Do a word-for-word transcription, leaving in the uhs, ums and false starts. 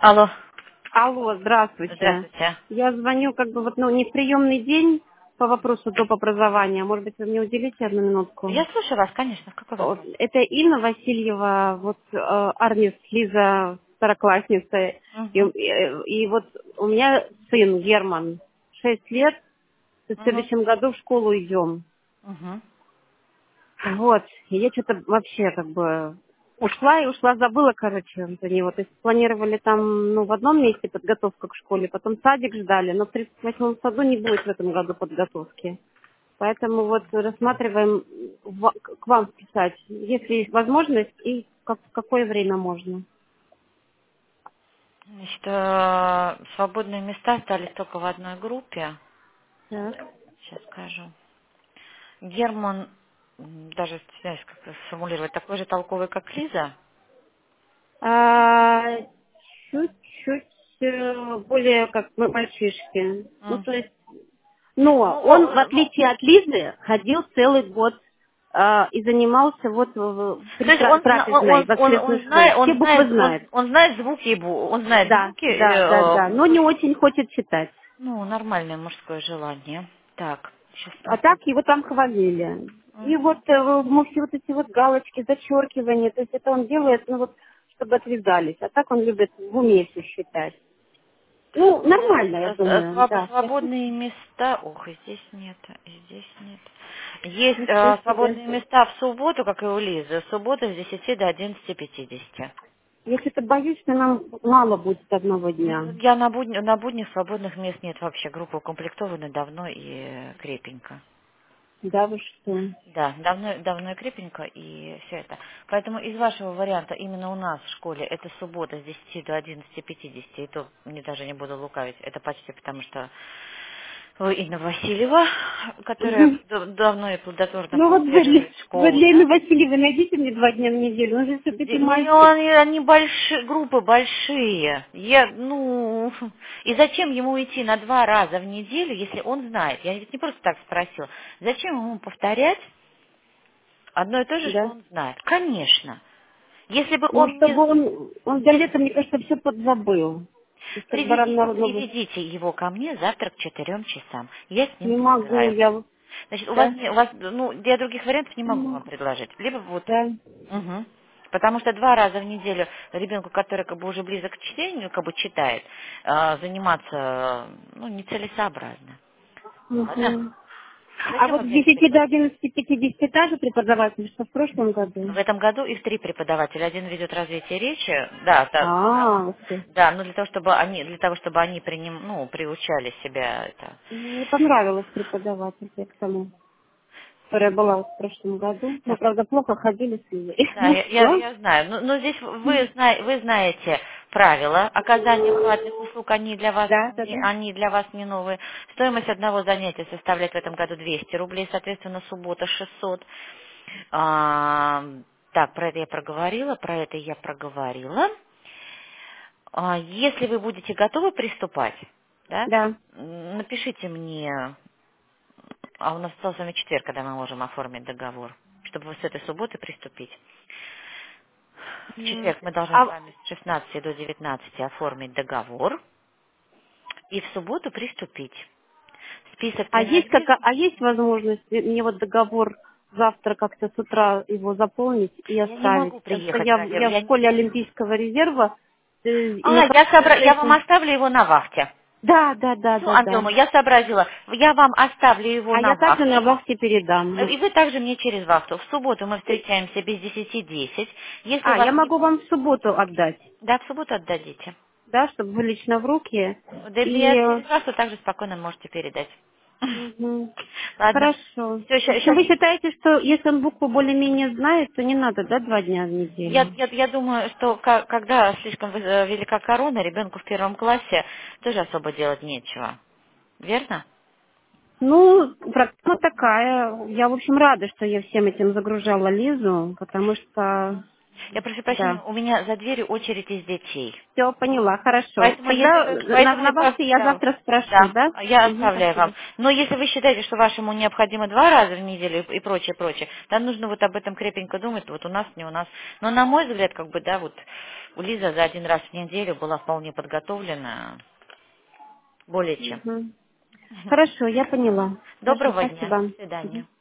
Алло, Алло, здравствуйте. здравствуйте. Я звоню как бы вот, ну, не в приемный день по вопросу доп. Образования. Может быть, вы мне уделите одну минутку? Я слушаю вас, конечно. Какой Вот, вопрос? это Инна Васильева, вот э, Армис Лиза, второклассница. И, Угу, и- и вот у меня сын Герман, шесть лет, в угу, следующем году в школу идем. угу. Вот, и я что-то вообще как бы ушла и ушла, забыла, короче, за него. То есть планировали там, ну, в одном месте подготовка к школе, потом садик ждали, но в тридцать восьмом саду не будет в этом году подготовки. Поэтому вот рассматриваем ва- к вам писать, если есть возможность и как, в какое время можно. Значит, э, свободные места остались только в одной группе. Так. Сейчас скажу. Герман, м, даже стесняюсь как-то сформулировать, такой же толковый, как Лиза. А, чуть-чуть э, более как мы мальчишки. Ну, М. то есть Но Ну, он, в о- ну, отличие от Лизы, ходил целый год а, и занимался вот в, в- то при есть тра- он, зна- он, трапезной, он, в он, воскресной он школе. знает, Все он буквы знает, он, знает. он знает звуки, и бу- он знает Да, звуки, да, да, э, да. Но не очень хочет читать. ну, нормальное мужское желание. Так, сейчас А так смотрю. его там хвалили. И вот Мгм. э, мы все вот эти вот галочки, зачеркивания, то есть это он делает, ну вот, чтобы отвязались. А так он любит в уме все считать. Ну, Значит, нормально, я э, э, думаю, своб- да. свободные места, ох, и здесь нет, и здесь нет. Есть Ничего э, себе. свободные места в субботу, как и у Лизы, в субботу с десяти до одиннадцати пятидесяти. Я что-то боюсь, что нам мало будет одного дня. Ну, Я на, будни, на буднях свободных мест нет вообще, группа укомплектована давно и э, крепенько. Да, вы что? Да, давно, давно и крепенько, и все это. Поэтому из вашего варианта именно у нас в школе это суббота с десяти до одиннадцати пятидесяти, и то мне даже не буду лукавить, это почти потому что вы Инна Васильева, которая Мгм. д- давно и плодотворно Ну вот вы для, поддерживает вы школу, для Инны да? Васильевой найдите мне два дня в неделю. Он же все-таки Де- Ну, и мальчик. они, они большие, группы большие. Я, ну, и зачем ему идти на два раза в неделю, если он знает? Я ведь не просто так спросила. Зачем ему повторять одно и то же, что Да. он знает? Конечно. Если бы Ну, он не... чтобы он, он для Если... лета, мне кажется, все подзабыл. То есть, как бы рано Приведите, народного приведите его ко мне завтра к четырем часам. Я с ним не могу, поиграю. я... вот- Значит, у вас, Да? не, у вас, ну, я других вариантов не Не могу вам могу. предложить. Либо вот, Да. мгм. Потому что два раза в неделю ребенку, который как бы уже близок к чтению, как бы читает, э, заниматься, ну, нецелесообразно. Ладно? Мгм. А Зачем вот вы с мне это десяти до предложили? одиннадцати пятидесяти та же преподаватель, что в прошлом В году? этом году их три преподавателя. Один ведет развитие речи, да, да, А, ух ты. да, но для того, чтобы они, для того, чтобы они приним, ну, приучали себя это. Мне понравилось преподаватель я к тому, которая была вот в прошлом году. Мы, Так, правда, плохо ходили с ней. да, Ну я, я, все. я знаю. Но, но здесь вы, зна- вы знаете правила оказания платных услуг, они для вас Да, да, не, да. они для вас не новые. Стоимость одного занятия составляет в этом году двести рублей, соответственно, суббота шестьсот. А, так, про это я проговорила, про это я проговорила. А, если вы будете готовы приступать, да, Да. м, напишите мне, а у нас остался с вами четверг, когда мы можем оформить договор, чтобы вы с этой субботы приступить. В М. четверг мы должны с А, вами с шестнадцати до девятнадцати оформить договор и в субботу приступить. Список а есть как, принадлежит. а есть возможность мне вот договор завтра как-то с утра его заполнить и Я не оставить? могу Потому что приехать я, в- ради... я в Я... не- школе Олимпийского резерва, э, и А, на я, собра... я вам сайте... оставлю его на вахте. Да, да, да, Все, да, да. Антилма, я сообразила. Я вам оставлю его А на я также на вахте. вахте передам. И вы также мне через вахту. В субботу мы встречаемся без десяти десять. Если у А, я вас не... могу вам в субботу отдать, Да, в субботу отдадите. да, чтобы вы лично в руки. Да, И я через вахту также спокойно можете передать. мгм. Ладно. Хорошо. Все, В общем, сейчас. вы считаете, что если он букву более-менее знает, то не надо, да, два дня в Я, неделю? я, я думаю, что ка- когда слишком вы- э, велика корона, ребенку в первом классе тоже особо делать нечего. Верно? Ну, проблема такая. Я, в общем, рада, что я всем этим загружала Лизу, потому что Мгм. Я прошу прощения, Да. у меня за дверью очередь из детей. Все, поняла, хорошо. Поэтому если Тогда вы, на, поэтому на я бабке я поставила. завтра спрошу, Да, да? я Угу, оставляю вам. спасибо. Но если вы считаете, что вашему необходимо два раза в неделю и и прочее, прочее, там нужно вот об этом крепенько думать, вот у нас, не у нас. Но на мой взгляд, как бы, да, вот у Лизы за один раз в неделю была вполне подготовлена, более чем. Угу. Хорошо, я поняла. Хорошо, Доброго дня, до спасибо. Мгм. свидания.